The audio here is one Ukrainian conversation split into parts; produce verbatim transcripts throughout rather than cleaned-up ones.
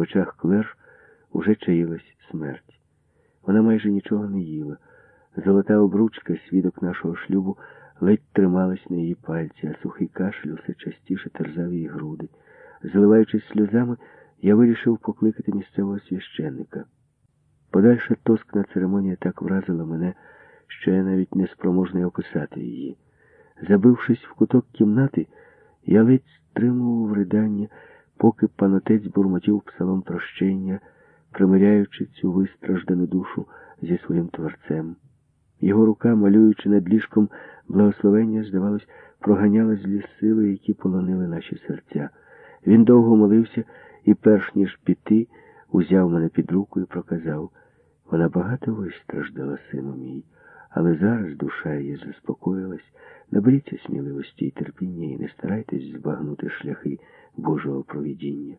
очах Клер уже чаїлась смерть. Вона майже нічого не їла. Золота обручка, свідок нашого шлюбу, ледь трималась на її пальці, а сухий кашель усе частіше терзав її груди. Заливаючись сльозами, я вирішив покликати місцевого священника. Подальша тоскна церемонія так вразила мене, що я навіть не спроможний описати її. Забившись в куток кімнати, я ледь стримував ридання, поки панотець бурмотів псалом прощення, примиряючи цю вистраждану душу зі своїм Творцем. Його рука, малюючи над ліжком благословення, здавалось, проганяла злі сили, які полонили наші серця. Він довго молився і, перш ніж піти, узяв мене під руку і проказав: «Вона багато вистраждала, сину мій, але зараз душа її заспокоїлась. Наберіться сміливості і терпіння і не старайтесь збагнути шляхи Божого провидіння».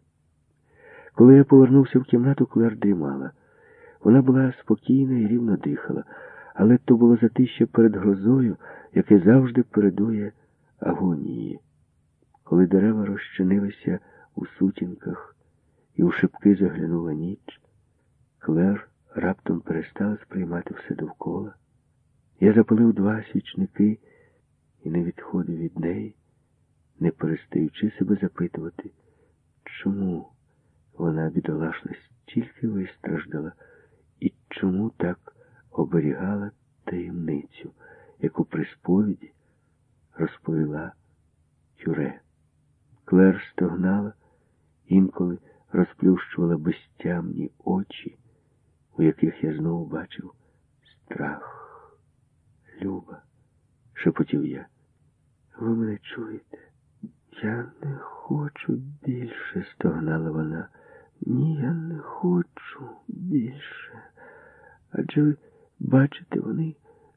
Коли я повернувся в кімнату, Клер дрімала. Вона була спокійна і рівно дихала, але то було затища перед грозою, яке завжди передує агонії. Коли дерева розчинилися у сутінках і у шибки заглянула ніч, Клер раптом перестала сприймати все довкола. Я запалив два свічники і не відходив від неї, не перестаючи себе запитувати, чому вона, бідолашна, стільки вистраждала і чому так оберігала таємницю, яку при сповіді розповіла Кюре. Клер стогнала, інколи розплющувала безтямні очі, у яких я знову бачив страх. «Люба», — шепотів я, — «ви мене чуєте?» «Я не хочу більше», — стогнала вона. «Ні, я не хочу більше. Адже ви бачите, вони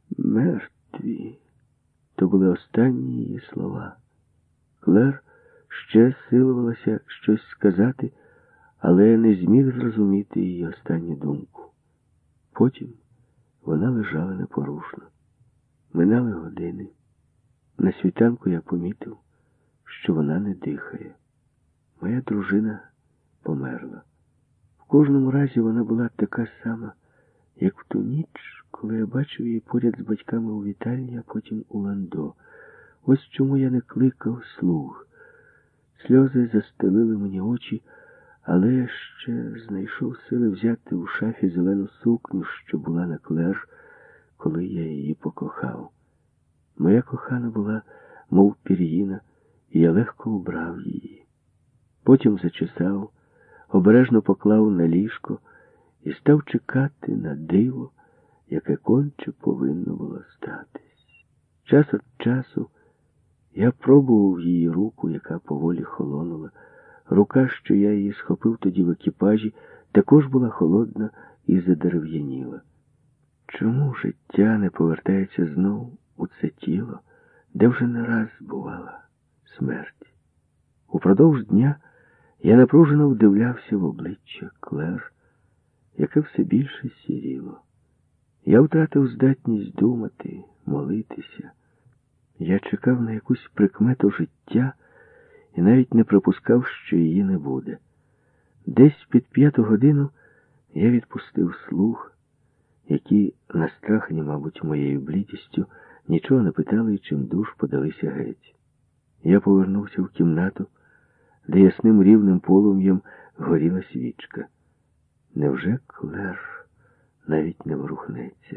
мертві». То були останні її слова. Клер ще силувалася щось сказати, але я не зміг зрозуміти її останню думку. Потім вона лежала непорушно. Минали години. На світанку я помітив, що вона не дихає. Моя дружина померла. В кожному разі вона була така сама, як в ту ніч, коли я бачив її поряд з батьками у вітальні, а потім у ландо. Ось чому я не кликав слуг. Сльози застелили мені очі, але я ще знайшов сили взяти у шафі зелену сукню, що була на Клер, коли я її покохав. Моя кохана була, мов пір'їна, і я легко убрав її. Потім зачесав, обережно поклав на ліжко і став чекати на диво, яке конче повинно було статись. Час від часу я пробував її руку, яка поволі холонула. Рука, що я її схопив тоді в екіпажі, також була холодна і задерев'яніла. Чому життя не повертається знову у це тіло, де вже не раз бувала смерть? Упродовж дня я напружено вдивлявся в обличчя Клер, яке все більше сіріло. Я втратив здатність думати, молитися. Я чекав на якусь прикмету життя і навіть не припускав, що її не буде. Десь під п'яту годину я відпустив слуг, які, настрахані, мабуть, моєю блідістю, нічого не питали і чимдуж подалися геть. Я повернувся в кімнату, де ясним рівним полум'ям горіла свічка. Невже Клер навіть не ворухнеться?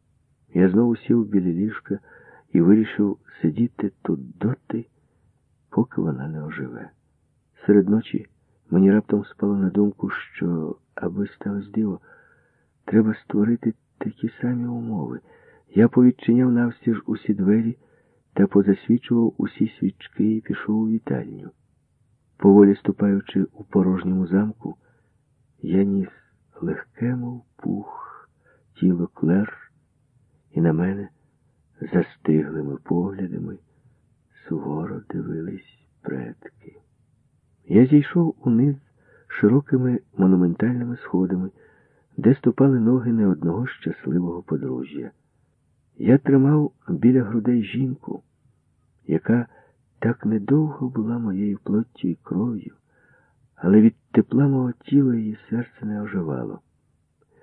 Я знову сів біля ліжка і вирішив сидіти тут доти, поки вона не оживе. Серед ночі мені раптом спало на думку, що, аби сталося диво, треба створити такі самі умови. Я повідчиняв навстіж усі двері та позасвічував усі свічки і пішов у вітальню. Поволі ступаючи у порожньому замку, я ніс легке, мов пух, тіло Клер, і на мене застиглими поглядами суворо дивились предки. Я зійшов униз широкими монументальними сходами, де ступали ноги не одного щасливого подружжя. Я тримав біля грудей жінку, яка так недовго була моєю плоттю і кров'ю, Але від тепла мого тіла її серце не оживало.